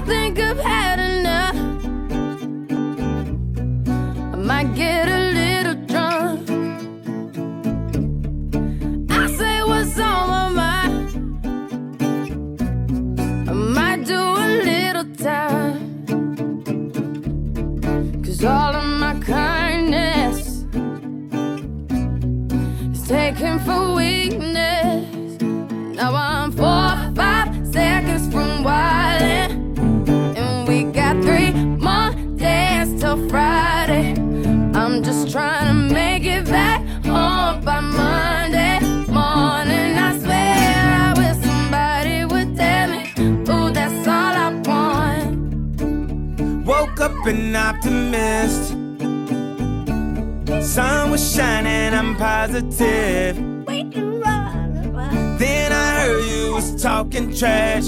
think I've had enough. I might get a little drunk. I say what's on my mind. I might do a little time. 'Cause all of my kindness is taken for weakness. Now I'm 4 or 5 seconds from wildin', and we got 3 more days till Friday. I'm just trying to make it back home by Monday morning. I swear I wish somebody would tell me, ooh, that's all I want. Woke up an optimist. Sun was shining, I'm positive. Then I heard you was talking trash.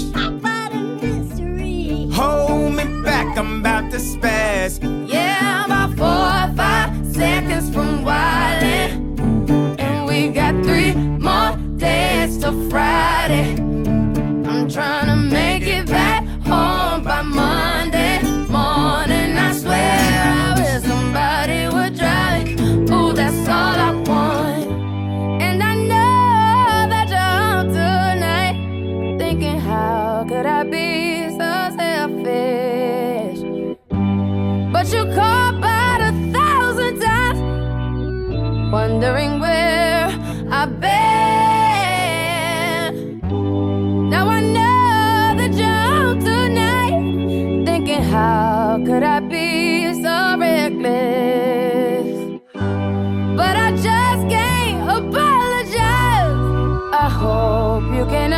Hold me back, I'm about to spaz. Yeah, about 4 or 5 seconds from wildin', and we got 3 more days till Friday. I'm trying to make it back home by Monday morning. I swear I wish somebody would drive me. Ooh, that's all I want. And I know that you're up tonight, thinking how could I be so selfish? But you called about 1,000 times, wondering where I've been. Now I know that you're out tonight, thinking how could I be so reckless? But I just can't apologize. I hope you can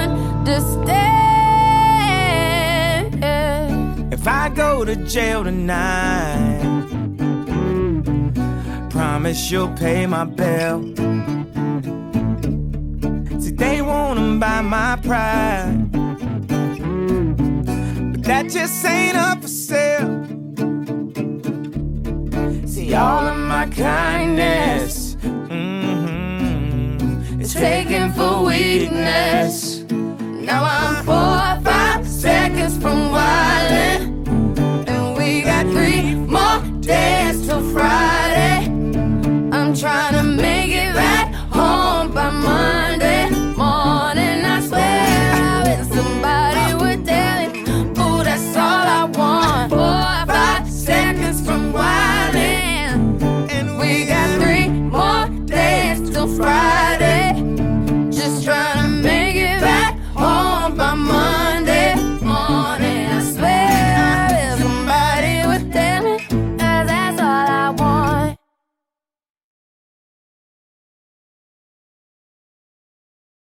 understand. If I go to jail tonight, promise you'll pay my bill. See, they wanna buy my pride, but that just ain't up for sale. See, all of my kindness is taken for weakness. Now I'm 4